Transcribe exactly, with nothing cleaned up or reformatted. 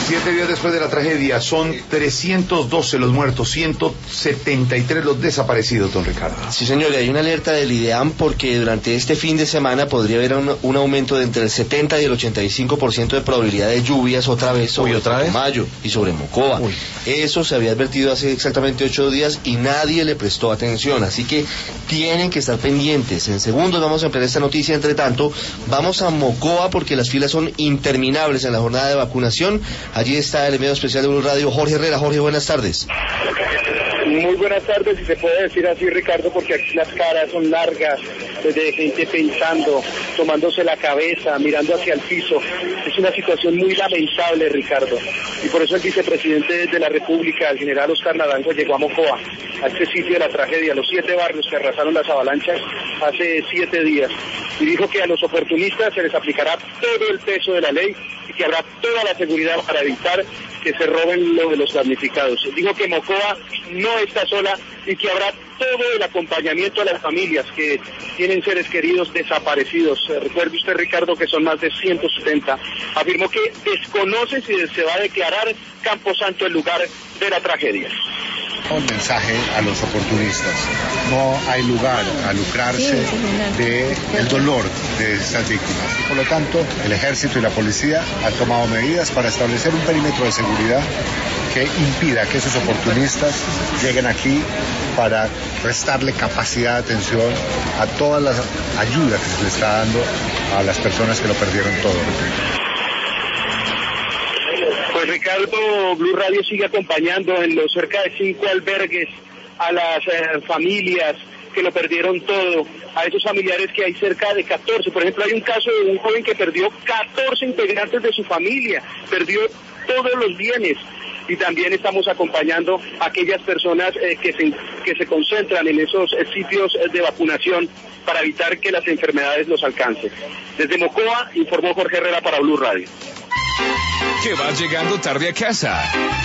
Siete días después de la tragedia, son trescientos doce los muertos, ciento setenta y tres los desaparecidos, don Ricardo. Sí, señor, y hay una alerta del IDEAM porque durante este fin de semana podría haber un, un aumento de entre el setenta y el ochenta y cinco por ciento de probabilidad de lluvias otra vez sobre Mayo y sobre Mocoa. Uy. Eso se había advertido hace exactamente ocho días y nadie le prestó atención, así que tienen que estar pendientes. En segundos vamos a ampliar esta noticia. Entre tanto, vamos a Mocoa porque las filas son interminables en la jornada de vacunación. Allí está el enviado especial de Blue Radio, Jorge Herrera. Jorge, buenas tardes. Muy buenas tardes, si se puede decir así, Ricardo, porque aquí las caras son largas, de gente pensando, tomándose la cabeza, mirando hacia el piso. Es una situación muy lamentable, Ricardo, y por eso el vicepresidente de la República, el general Oscar Naranjo, llegó a Mocoa, a este sitio de la tragedia, los siete barrios que arrasaron las avalanchas hace siete días, y dijo que a los oportunistas se les aplicará todo el peso de la ley y que habrá toda la seguridad para evitar que se roben lo de los damnificados. Dijo que Mocoa no está sola y que habrá todo el acompañamiento a las familias que tienen seres queridos desaparecidos. Recuerde usted, Ricardo, que son más de ciento setenta. Afirmó que desconoce si se va a declarar Camposanto el lugar de la tragedia. Un mensaje a los oportunistas: no hay lugar a lucrarse del dolor de estas víctimas. Y por lo tanto, el ejército y la policía han tomado medidas para establecer un perímetro de seguridad que impida que esos oportunistas lleguen aquí para restarle capacidad de atención a todas las ayudas que se le está dando a las personas que lo perdieron todo. Pues Ricardo, Blue Radio sigue acompañando en los cerca de cinco albergues a las eh, familias que lo perdieron todo, a esos familiares que hay cerca de catorce. Por ejemplo, hay un caso de un joven que perdió catorce integrantes de su familia, perdió todos los bienes. Y también estamos acompañando a aquellas personas eh, que, se, que se concentran en esos eh, sitios eh, de vacunación para evitar que las enfermedades los alcancen. Desde Mocoa, informó Jorge Herrera para Blue Radio. Que vas llegando tarde a casa.